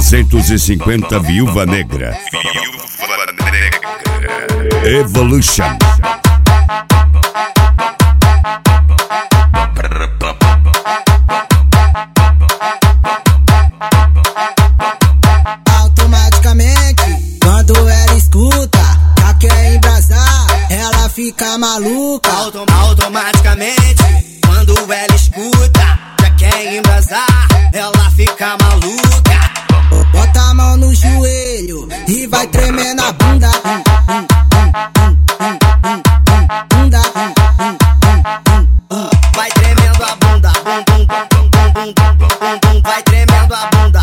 350 Viúva Negra. Evolution. Automaticamente, quando ela escuta, já quer embrasar, ela fica maluca. Automaticamente, quando ela escuta, já quer embrasar, ela fica maluca. Bota a mão no joelho e vai tremendo a bunda. Vai tremendo a bunda, vai tremendo a bunda,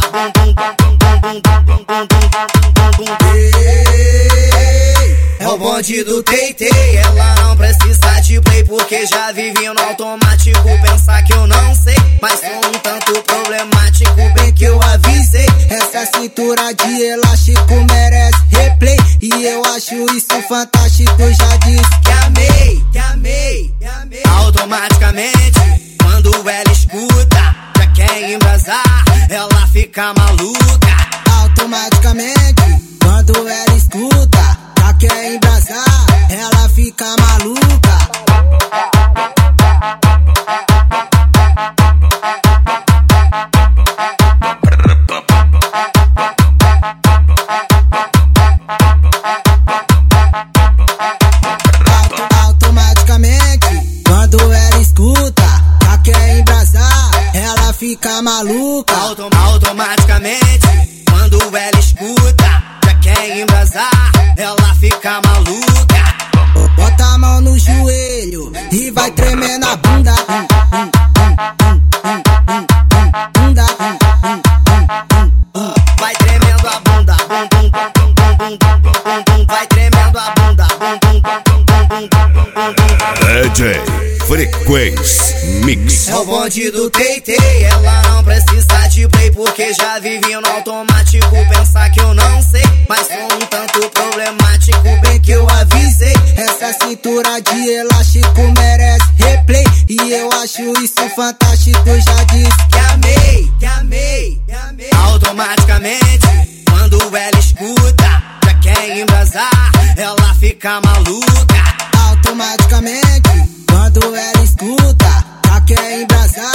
é o bonde do Teitei. Ela não precisa de play porque já vive no automático. Pensar que eu não sei, mas sou um tanto problemático. Bem que eu avisei, essa cintura de elástico merece replay. E eu acho isso fantástico, já disse que amei, que amei, que amei. Automaticamente, quando ela escuta, já quer embrasar, ela fica maluca. Automaticamente, quando ela escuta, já quer embrasar, ela fica maluca. Automaticamente, quando ela escuta, já quer embrasar, ela fica maluca. Automaticamente, quando ela escuta, já quer embrasar, ela fica maluca. Bota a mão no joelho e vai tremendo a bunda. Vai tremendo a bunda, vai tremendo a bunda. DJ Frequência Mix. É o bonde do Teitei. Ela não precisa de play porque já vive no automático. Pensar que eu não sei, mas sou um tanto problemático. Bem que eu avisei, essa cintura de elástico merece replay. E eu acho isso fantástico, já disse que amei, que amei, que amei. Automaticamente, quando ela escuta, já quer embrasar, ela fica maluca. Automaticamente, quando ela escuta, já quer embrasar,